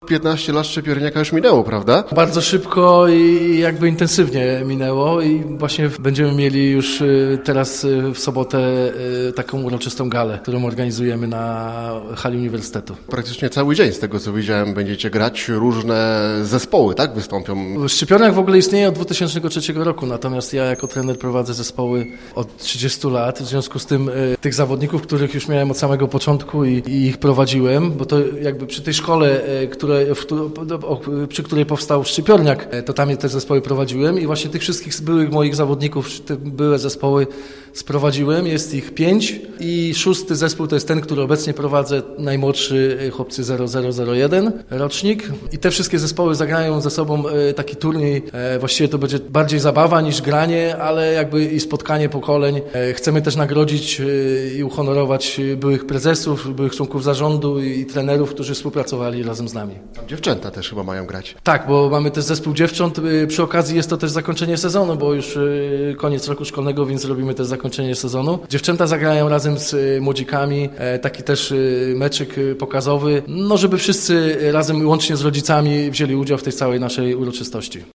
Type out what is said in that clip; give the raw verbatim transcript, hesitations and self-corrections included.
piętnaście lat Szczypiorniaka już minęło, prawda? Bardzo szybko i jakby intensywnie minęło i właśnie będziemy mieli już teraz w sobotę taką uroczystą galę, którą organizujemy na hali uniwersytetu. Praktycznie cały dzień, z tego co widziałem, będziecie grać, różne zespoły, tak, wystąpią? Szczypiorniak w ogóle istnieje od dwa tysiące trzeciego roku, natomiast ja jako trener prowadzę zespoły od trzydziestu lat, w związku z tym tych zawodników, których już miałem od samego początku i, i ich prowadziłem, bo to jakby przy tej szkole, które, w, przy której powstał Szczypiorniak, to tam te zespoły prowadziłem i właśnie tych wszystkich byłych moich zawodników, te były zespoły sprowadziłem, jest ich pięć i szósty zespół to jest ten, który obecnie prowadzę, najmłodszy chłopcy zero zero zero jeden rocznik i te wszystkie zespoły zagrają ze sobą taki turniej, właściwie to będzie bardziej zabawa niż granie, ale jakby i spotkanie pokoleń. Chcemy też nagrodzić i uhonorować byłych prezesów, byłych członków zarządu i trenerów, którzy współpracowali razem z nami. Tam dziewczęta też chyba mają grać. Tak, bo mamy też zespół dziewcząt. Przy okazji jest to też zakończenie sezonu, bo już koniec roku szkolnego, więc robimy też zakończenie sezonu. Dziewczęta zagrają razem z młodzikami, taki też meczyk pokazowy, no żeby wszyscy razem łącznie z rodzicami wzięli udział w tej całej naszej uroczystości.